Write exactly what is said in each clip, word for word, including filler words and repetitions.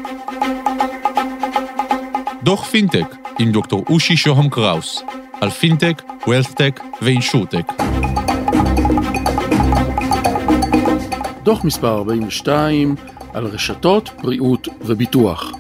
דוח פינטק עם דוקטור אושי שוהם קראוס על פינטק, ווילת'טק ואינשורטק. דוח מספר ארבעים ושתיים על רשתות, בריאות וביטוח.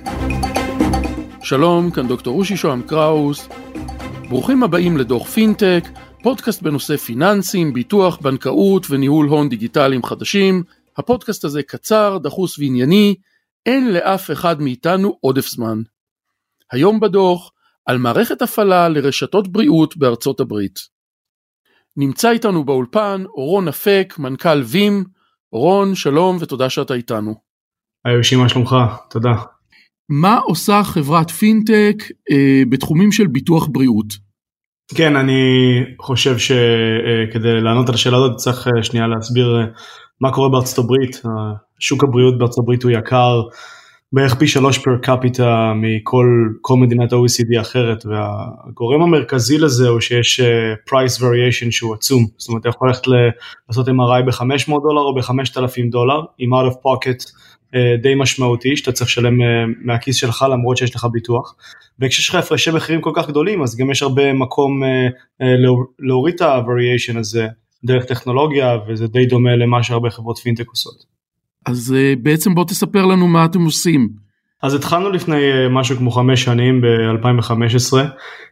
שלום, כאן דוקטור אושי שוהם קראוס. ברוכים הבאים לדוח פינטק, פודקאסט בנושא פיננסים, ביטוח, בנקאות וניהול הון דיגיטליים חדשים. הפודקאסט הזה קצר, דחוס וענייני, אין לאף אחד מאיתנו עודף זמן. היום בדוח על מערכת הפעלה לרשתות בריאות בארצות הברית. נמצא איתנו באולפן אורון אפק, מנכ"ל וים. אורון, שלום ותודה שאתה איתנו. היי אושי, מה שלומך? תודה. מה עושה חברת פינטק אה, בתחומים של ביטוח בריאות? כן, אני חושב שכדי לענות על השאלה הזאת צריך שנייה להסביר מה קורה בארצות הברית. שוק הבריאות בארצות הברית הוא יקר, בערך פי שלוש פר קפיטה מכל כל מדינת ה-או אי סי די אחרת, והגורם המרכזי לזה הוא שיש price variation שהוא עצום. זאת אומרת, אתה יכול ללכת לעשות אם אר איי ב-חמש מאות דולר או ב-חמשת אלפים דולר, עם out of pocket די משמעותי, שאתה צריך לשלם מהכיס שלך למרות שיש לך ביטוח, וכשיש לך הפרשי מחירים כל כך גדולים, אז גם יש הרבה מקום להוריד את ה-variation הזה דרך טכנולוגיה, וזה די דומה למה שהרבה חברות פינטק עושות. אז בעצם בוא תספר לנו מה אתם עושים. אז התחלנו לפני משהו כמו חמש שנים, ב-אלפיים וחמש עשרה,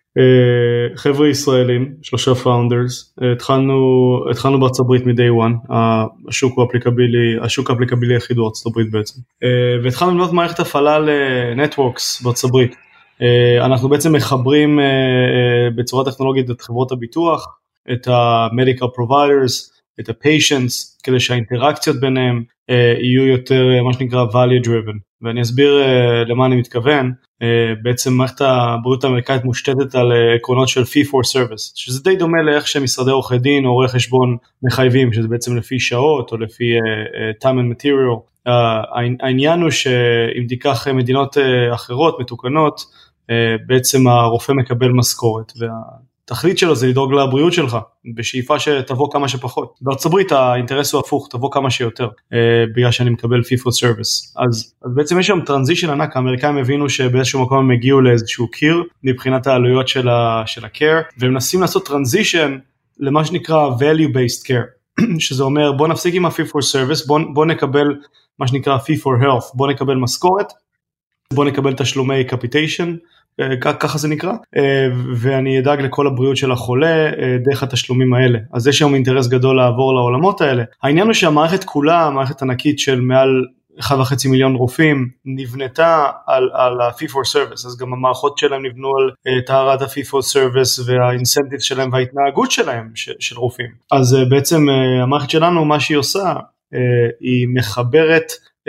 חבר'ה ישראלים, שלושה פאונדרס, התחלנו, התחלנו בארצות הברית מ-day one, השוק הוא אפליקבילי, השוק האפליקבילי היחיד הוא ארצות הברית בעצם, והתחלנו לבנות מערכת הפעלה לנטוורקס בארצות הברית. אנחנו בעצם מחברים בצורה טכנולוגית את חברות הביטוח, את ה-medical providers, את ה-patients, כדי שהאינטראקציות ביניהם יהיו יותר מה שנקרא value driven, ואני אסביר למה אני מתכוון. בעצם מערכת הבריאות האמריקאית מושתתת על עקרונות של fee for service, שזה די דומה לאיך שמשרדי עורכי דין או רואי חשבון מחייבים, שזה בעצם לפי שעות או לפי time and material. העניין הוא שאם תיקח מדינות אחרות מתוקנות, בעצם הרופא מקבל משכורת, והתכלית שלו זה לדאוג לבריאות שלך, בשאיפה שתבוא כמה שפחות. בארצות הברית האינטרס הוא הפוך, תבוא כמה שיותר, בגלל שאני מקבל fee for service. אז, אז בעצם יש שם טרנזישן ענק, האמריקאים הבינו שבאיזשהו מקום הם הגיעו לאיזשהו קיר, מבחינת העלויות של ה, של ה-care, והם מנסים לעשות טרנזישן למה שנקרא value-based care, שזה אומר בוא נפסיק עם ה-fee for service, בוא, בוא נקבל מה שנקרא fee for health, בוא נקבל משכורת, בוא נקבל תשלומי capitation, ככה זה נקרא, ואני אדאג לכל הבריאות של החולה דרך התשלומים האלה. אז יש שם אינטרס גדול לעבור לעולמות האלה. העניין הוא שהמערכת כולה, המערכת ענקית של מעל אחד וחצי מיליון רופאים, נבנתה על, על ה-fee for service, אז גם המערכות שלהם נבנו על טהרת ה-fee for service, והאינסנטיב שלהם וההתנהגות שלהם של, של רופאים. אז בעצם המערכת שלנו, מה שהיא עושה, היא מחברת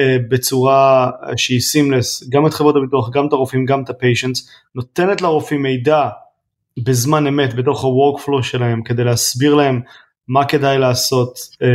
בצורה שהיא סימלס, גם את חברות הביטוח, גם את הרופאים, גם את הפיישנטס, נותנת לרופאים מידע בזמן אמת בתוך ה-workflow שלהם, כדי להסביר להם מה כדאי לעשות,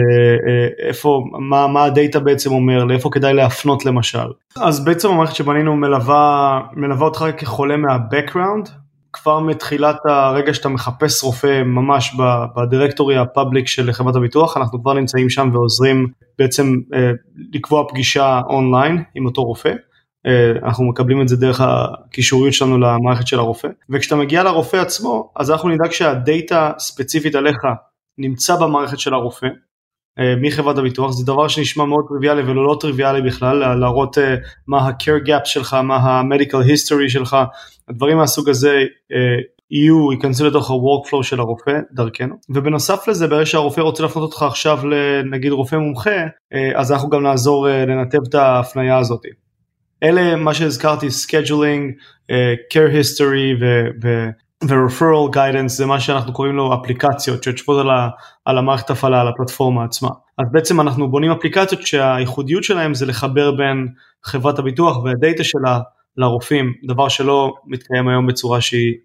איפה, מה, מה הדאטה בעצם אומר, לאיפה כדאי להפנות למשל. אז בעצם המערכת שבנינו מלווה, מלווה אותך כחולה מה-background, כבר מתחילת הרגע שאתה מחפש רופא ממש בדירקטורי הפאבליק של חברת הביטוח, אנחנו כבר נמצאים שם ועוזרים בעצם אה, לקבוע פגישה אונליין עם אותו רופא, אה, אנחנו מקבלים את זה דרך הקישוריות שלנו למערכת של הרופא, וכשאתה מגיע לרופא עצמו, אז אנחנו נדאג שהדאטה ספציפית עליך נמצא במערכת של הרופא, אה, מחברת הביטוח, זה דבר שנשמע מאוד טריוויאלי ולא לא טריוויאלי בכלל, להראות אה, מה ה-care gap שלך, מה ה-medical history שלך, הדברים מהסוג הזה אה, יהיו, ייכנסו לתוך ה-workflow של הרופא דרכנו, ובנוסף לזה, ברגע שהרופא רוצה להפנות אותך עכשיו לנגיד רופא מומחה, אה, אז אנחנו גם נעזור אה, לנתב את ההפניה הזאת. אלה מה שהזכרתי, scheduling, אה, care history ו- ו- ו-referral guidance, זה מה שאנחנו קוראים לו אפליקציות, שיושבות על, ה- על המערכת הפעלה, על הפלטפורמה עצמה. אז בעצם אנחנו בונים אפליקציות שהייחודיות שלהם זה לחבר בין חברת הביטוח והדאטה שלה, לרופאים, דבר שלא מתקיים היום בצורה שהיא,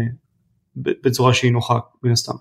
בצורה שהיא נוחה, מן הסתם.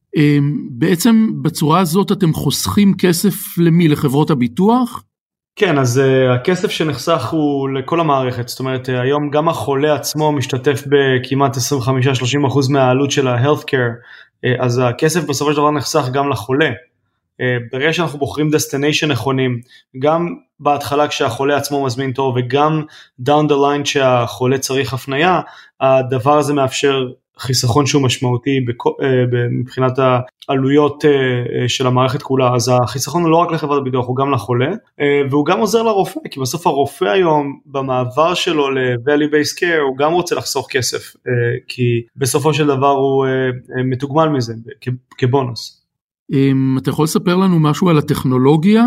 בעצם בצורה הזאת אתם חוסכים כסף למי? לחברות הביטוח? כן, אז uh, הכסף שנחסך הוא לכל המערכת, זאת אומרת, uh, היום גם החולה עצמו משתתף בכמעט עשרים וחמש עד שלושים אחוז מהעלות של ה-healthcare, uh, אז הכסף בסופו של דבר נחסך גם לחולה, ברגע שאנחנו בוחרים destination נכונים, גם בהתחלה כשהחולה עצמו מזמין תור, וגם down the line שהחולה צריך הפנייה, הדבר הזה מאפשר חיסכון שהוא משמעותי מבחינת העלויות של המערכת כולה. אז החיסכון הוא לא רק לחברת הביטוח, הוא גם לחולה, והוא גם עוזר לרופא, כי בסוף הרופא היום במעבר שלו ל-value based care, הוא גם רוצה לחסוך כסף, כי בסופו של דבר הוא מתוגמל מזה כבונוס. אתה יכול לספר לנו משהו על הטכנולוגיה?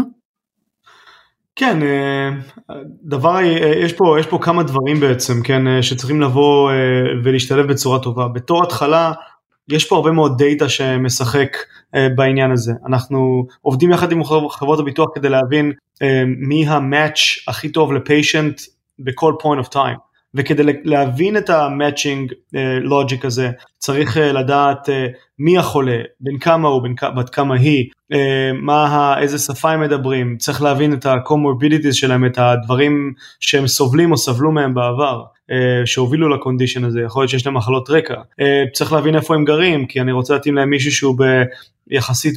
כן, דבר, יש פה, יש פה כמה דברים בעצם, כן, שצריכים לבוא ולהשתלב בצורה טובה. בתור התחלה, יש פה הרבה מאוד דאטה שמשחק בעניין הזה. אנחנו עובדים יחד עם חברות הביטוח כדי להבין מי המאץ' הכי טוב לפיישנט בכל point of time. וכדי להבין את המאצ'ינג לוג'יק הזה, צריך לדעת מי החולה, בין כמה הוא, בין כמה היא, מה, איזה שפה הם מדברים, צריך להבין את ה-comorbidities שלהם, את הדברים שהם סובלים או סבלו מהם בעבר, שהובילו לקונדישן הזה, יכול להיות שיש להם מחלות רקע, צריך להבין איפה הם גרים, כי אני רוצה להתאים להם מישהו שהוא יחסית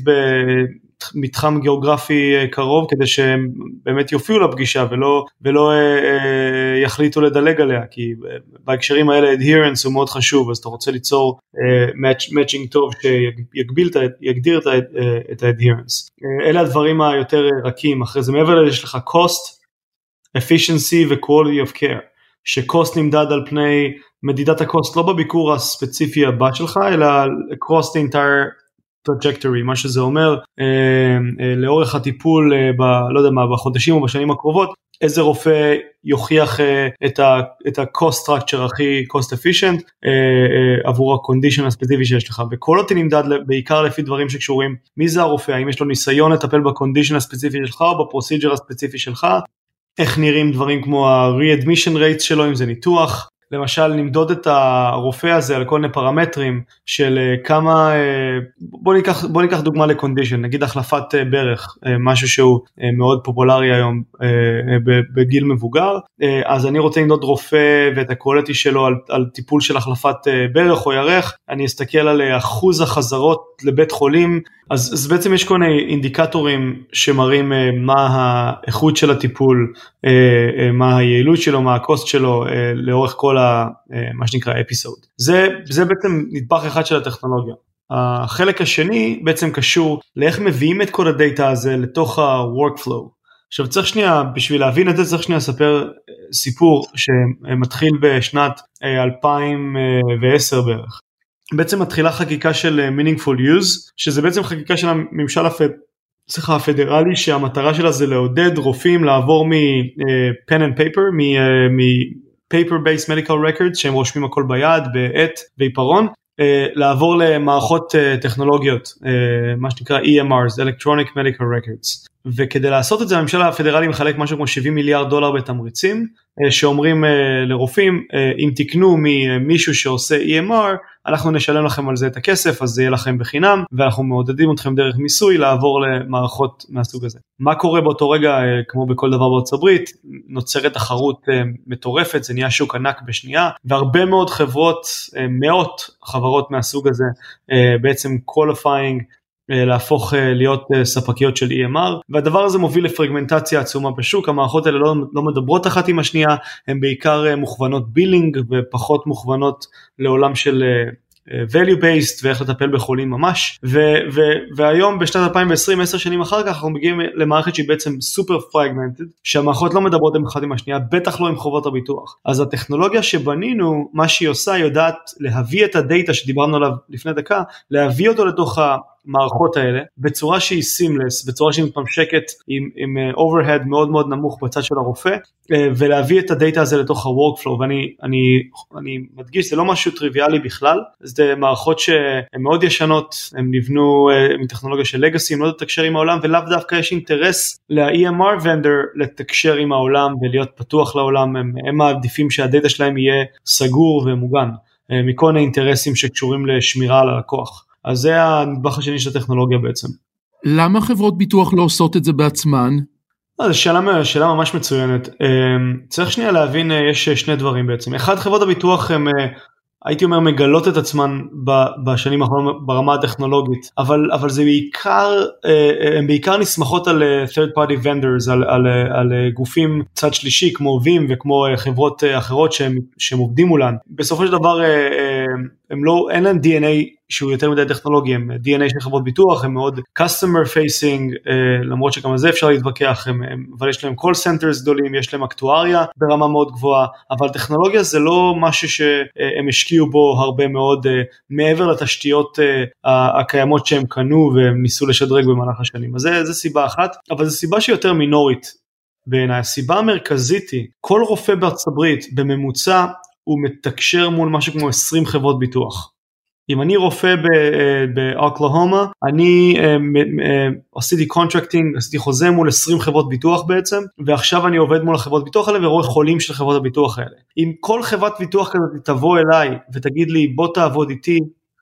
במתחם גיאוגרפי קרוב, כדי שהם באמת יופיעו לפגישה, ולא, ולא יחליטו לדלג עליה, כי בהקשרים האלה adherence הוא מאוד חשוב, אז אתה רוצה ליצור matching טוב שיגביל, יגדיר את ה-adherence. אלה הדברים היותר רכים, אחרי זה מעבר לזה יש לך cost, efficiency ו-quality of care, ש-cost נמדד על פני מדידת ה-cost, לא בביקור הספציפי הבא שלך, אלא across the entire trajectory, מה שזה אומר, לאורך הטיפול, לא יודע מה, בחודשים או בשנים הקרובות, איזה רופא יוכיח את ה-cost structure הכי cost efficient עבור ה-condition הספציפי שיש לך, וכל אותי נמדד בעיקר לפי דברים שקשורים, מי זה הרופא, האם יש לו ניסיון לטפל ב-condition הספציפי שלך או בפרוסיג'ר הספציפי שלך, איך נראים דברים כמו ה-readmission rates שלו, אם זה ניתוח, למשל נמדוד את הרופא הזה על כל מיני פרמטרים של כמה, בוא ניקח, בוא ניקח דוגמה לקונדישן, נגיד החלפת ברך, משהו שהוא מאוד פופולרי היום בגיל מבוגר, אז אני רוצה למדוד רופא ואת הקואליטי שלו על, על טיפול של החלפת ברך או ירך, אני אסתכל על אחוז החזרות לבית חולים, אז, אז בעצם יש כל מיני אינדיקטורים שמראים מה האיכות של הטיפול, מה היעילות שלו, מה הקוסט שלו, לאורך כל ה, מה שנקרא אפיסוד. זה, זה בעצם נדבך אחד של הטכנולוגיה. החלק השני בעצם קשור לאיך מביאים את כל הדאטה הזה לתוך ה-workflow. עכשיו צריך שנייה, בשביל להבין את זה צריך שנייה לספר סיפור שמתחיל בשנת אלפיים ועשר בערך. בעצם מתחילה חקיקה של meaningful use, שזה בעצם חקיקה של הממשל הפד... סליחה, הפדרלי, שהמטרה שלה זה לעודד רופאים לעבור מ-pen and paper, מ-paper-based medical records, שהם רושמים הכל ביד, בעט ועיפרון, לעבור למערכות טכנולוגיות, מה שנקרא E M Rs, Electronic Medical Records. וכדי לעשות את זה, הממשל הפדרלי מחלק משהו כמו שבעים מיליארד דולר בתמריצים, שאומרים לרופאים, אם תקנו ממישהו שעושה E M R, אנחנו נשלם לכם על זה את הכסף, אז זה יהיה לכם בחינם, ואנחנו מעודדים אתכם דרך מיסוי לעבור למערכות מהסוג הזה. מה קורה באותו רגע, כמו בכל דבר בארצות הברית, נוצרת תחרות מטורפת, זה נהיה שוק ענק בשנייה, והרבה מאוד חברות, מאות חברות מהסוג הזה, בעצם qualifying, להפוך להיות ספקיות של E M R, והדבר הזה מוביל לפרגמנטציה עצומה בשוק, המערכות האלה לא, לא מדברות אחת עם השנייה, הן בעיקר מוכוונות בילינג, ופחות מוכוונות לעולם של value based, ואיך לטפל בחולים ממש, ו- ו- והיום בשנת אלפיים ועשרים, עשר שנים אחר כך, אנחנו מגיעים למערכת שהיא בעצם סופר פרגמנטד, שהמערכות לא מדברות אחת עם השנייה, בטח לא עם חובות הביטוח. אז הטכנולוגיה שבנינו, מה שהיא עושה, היא יודעת להביא את הדאטה שדיברנו עליו לפני דקה, להביא אותו לתוך ה... מערכות האלה, בצורה שהיא סימלס, בצורה שהיא מתממשקת עם, עם overhead מאוד מאוד נמוך בצד של הרופא, ולהביא את הדאטה הזה לתוך ה-workflow, ואני אני, אני מדגיש, זה לא משהו טריוויאלי בכלל, זה מערכות שהן מאוד ישנות, הן נבנו מטכנולוגיה של legacy, הן לא לתקשר עם העולם, ולאו דווקא יש אינטרס ל-E M R vendor לתקשר עם העולם, ולהיות פתוח לעולם, הם, הם מעדיפים שהדאטה שלהם יהיה סגור ומוגן, מכל מיני אינטרסים שקשורים לשמירה על הלקוח. אז זה הנדבך השני של הטכנולוגיה בעצם. למה חברות ביטוח לא עושות את זה בעצמן? זו שאלה, שאלה ממש מצוינת. צריך שנייה להבין, יש שני דברים בעצם. אחד, חברות הביטוח הם הייתי אומר מגלות את עצמן בשנים האחרונות ברמה הטכנולוגית, אבל, אבל זה בעיקר, הן בעיקר נסמכות על third party vendors, על, על, על גופים צד שלישי כמו וים וכמו חברות אחרות שהם, שהם עובדים מולן. בסופו של דבר הם לא, אין להם די אן איי שהוא יותר מדי טכנולוגי, הם די אן איי של חברות ביטוח, הם מאוד customer facing, למרות שגם על זה אפשר להתווכח, הם, הם, אבל יש להם call centers גדולים, יש להם אקטואריה ברמה מאוד גבוהה, אבל טכנולוגיה זה לא משהו שהם השקיעו בו הרבה מאוד, מעבר לתשתיות הקיימות שהם קנו, והם ניסו לשדרג במהלך השנים. אז זה, זה סיבה אחת, אבל זו סיבה שיותר מינורית בעיניי. הסיבה המרכזית היא, כל רופא בארצות הברית בממוצע, הוא מתקשר מול משהו כמו עשרים חברות ביטוח. אם אני רופא באוקלהומה, אני עשיתי קונטרקטינג, עשיתי חוזה מול עשרים חברות ביטוח בעצם, ועכשיו אני עובד מול החברות ביטוח האלה, ורואה חולים של חברות הביטוח האלה. אם כל חברת ביטוח כזאת תבוא אליי, ותגיד לי, בוא תעבוד איתי,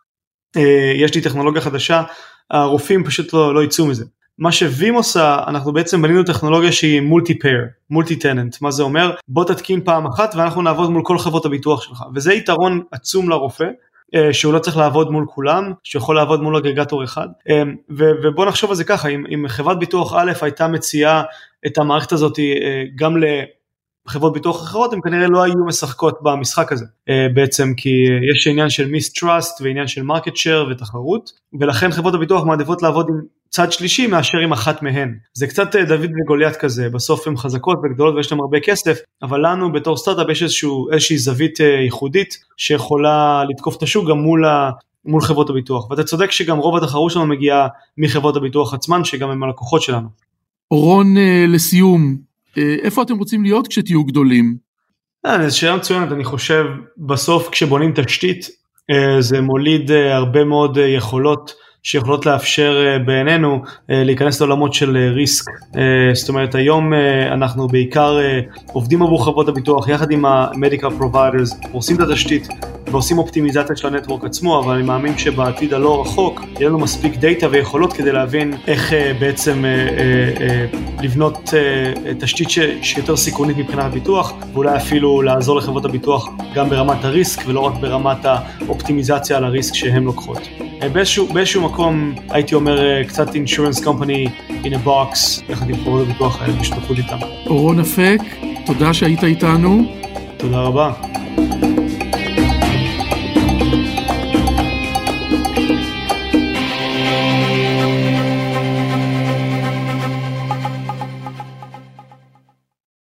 יש לי טכנולוגיה חדשה, הרופאים פשוט לא, לא יצאו מזה. מה שווים עושה, אנחנו בעצם בנינו טכנולוגיה שהיא מולטי-פייר, מולטי-טננט. מה זה אומר? בוא תתקין פעם אחת, ואנחנו נעבוד מול כל חברות הביטוח שלך. וזה יתרון עצום לרופא, שהוא לא צריך לעבוד מול כולם, שיכול לעבוד מול אגרגטור אחד. ובוא נחשוב על זה ככה, אם, אם חברת ביטוח א' הייתה מציעה את המערכת הזאת גם לחברות ביטוח אחרות, הם כנראה לא היו משחקות במשחק הזה. בעצם כי יש עניין של mistrust ועניין של market share ותחרות, ולכן חברות הביטוח מעדיפות לעבוד עם צד שלישי מאשר עם אחת מהן. זה קצת דוד וגוליית כזה, בסוף הן חזקות וגדולות ויש להם הרבה כסף, אבל לנו בתור סטארט-אפ יש איזשהו, איזושהי זווית ייחודית שיכולה לתקוף את השוק גם מול, ה, מול חברות הביטוח. ואתה צודק שגם רוב התחרות שלנו מגיעה מחברות הביטוח עצמן, שגם הם הלקוחות שלנו. אורון, לסיום, איפה אתם רוצים להיות כשתהיו גדולים? זו שאלה מצוינת, אני חושב בסוף כשבונים תשתית, זה מוליד הרבה מאוד יכולות, שיכולות לאפשר בעינינו להיכנס לעולמות של ריסק. זאת אומרת, היום אנחנו בעיקר עובדים עבור חברות הביטוח יחד עם ה-Medical Providers, עושים את התשתית ועושים אופטימיזציה של הנטוורק עצמו, אבל אני מאמין שבעתיד הלא רחוק יהיה לנו מספיק דאטה ויכולות כדי להבין איך בעצם לבנות תשתית שיותר סיכונית מבחינת הביטוח, ואולי אפילו לעזור לחברות הביטוח גם ברמת הריסק ולא רק ברמת האופטימיזציה על הריסק שהם לוקחות. באיזשהו, באיזשהו מקום הייתי אומר קצת insurance company in a box, יחד עם חברות הביטוח האלה, בשותפות איתם. אורון אפק, תודה שהיית איתנו. תודה רבה.